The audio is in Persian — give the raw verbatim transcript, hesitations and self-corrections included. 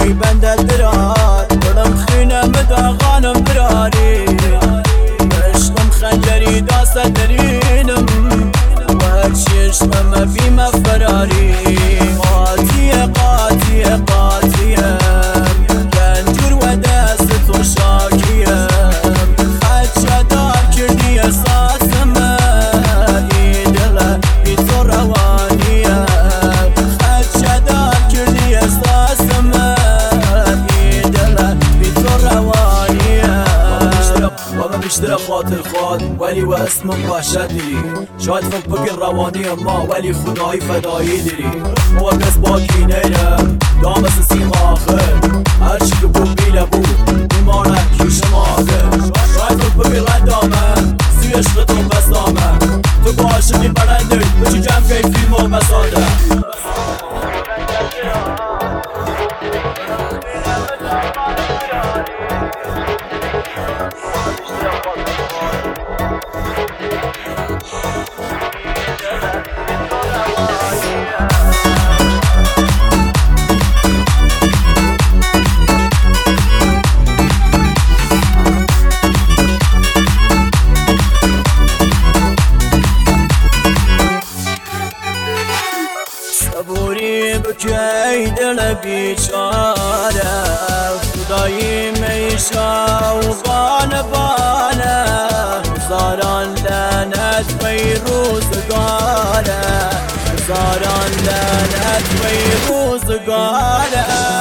وی بنده درار دلم خینه مداغانم براری عشقم خنجری داست درینم و چشمم بیم فراری قاطیه قاطیه قاطیه گنجور و دست تو شاکیه خدشه دار کردی احساسم ای دل بی تو روانیه خدشه دار کردی احساسم ای دل بی تو روانیه و بیشتر خاطر خواد ولی و اسمم وحشت دیری شاید فکر بگیر روانی ما ولی خدایی فدایی دیری و کس باکی نیرم دامس سیم آخر هرچی که بود بیله بود ایمانه کیشم آخر شاید فکر بگیر ردامه سی عشق تو بستامه تو با عاشقی برنده بچی جمع که فیلم و بساده صبوری بکی دل بیچاره خدایی میشه و بانه بانه هزاران لعنت بی روزگاره هزاران لعنت بی روزگاره